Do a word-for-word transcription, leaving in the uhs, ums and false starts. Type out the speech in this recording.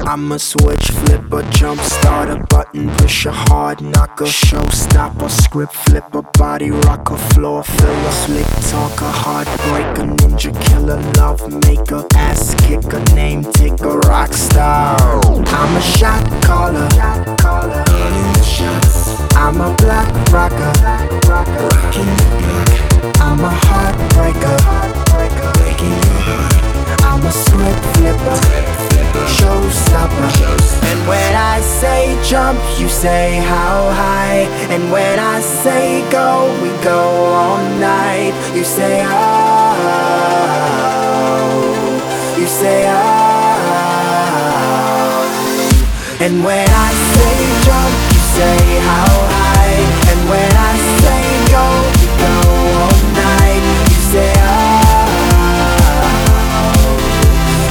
I'm a switch, flipper, jump starter, button pusher, hard knocker, showstopper, script flipper, body rocker, floor filler, slick talker, heartbreaker, ninja killer, love maker, ass kicker, name taker, rock star. I'm a shot caller, hitting the shots. I'm a black rocker, rocking the block. I'm a heartbreaker, breaking your heart. I'm a script flipper, showstopper. And when I say jump, you say how high. And when I say go, we go all night. You say oh, you say oh. And when I say jump, you say how high. And when I say